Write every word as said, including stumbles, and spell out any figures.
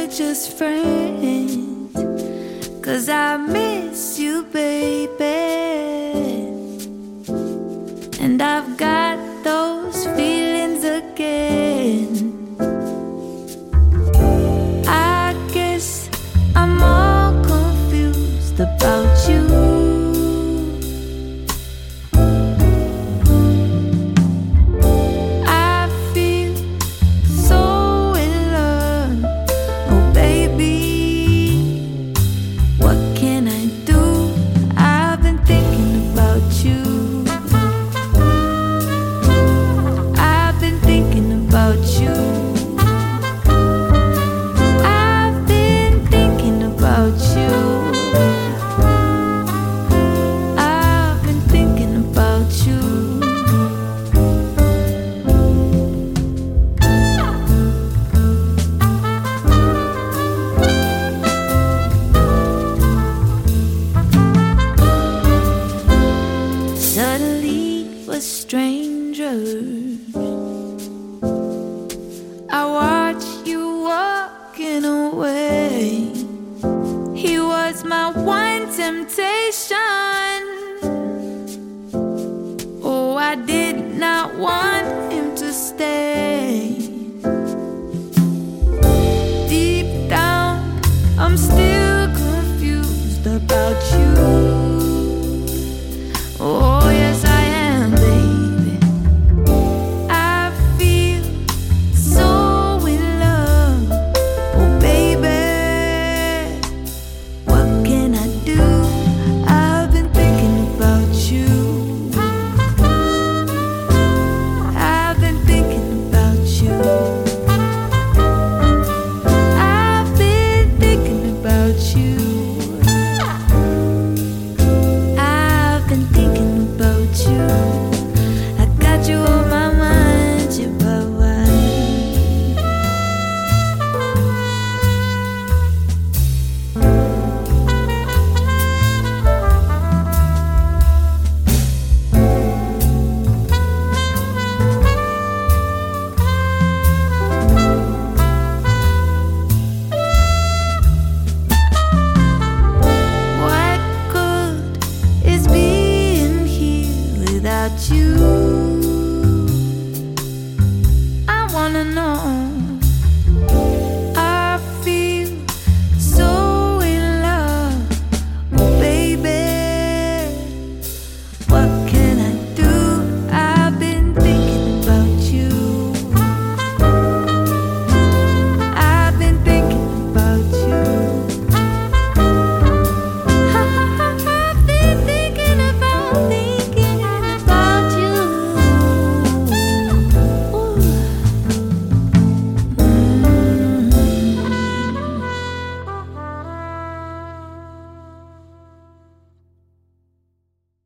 we're just friends, 'cause I miss you, baby. And I've got those feelings again. I guess I'm all confused about you. I feel so in love. Oh baby, what can I do? I've been thinking about you. I've been thinking about you. I've been thinking about you. I've been thinking about you. Suddenly we're strangers. I watch you walking away. He was my one temptation. Oh, I did not want him to stay.